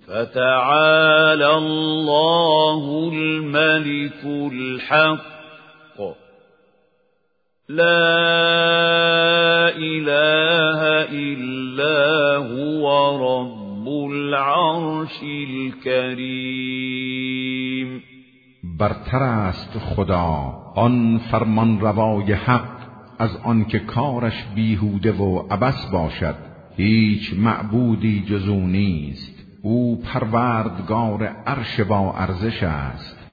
فتعالى الله الملك الحق لا إله إلا هو رب العرش الكریم. برتر است خدا آن فرمان روای حق از آن که کارش بیهوده و عبث باشد. هیچ معبودی جز او نیست. او پروردگار عرش با ارزش است.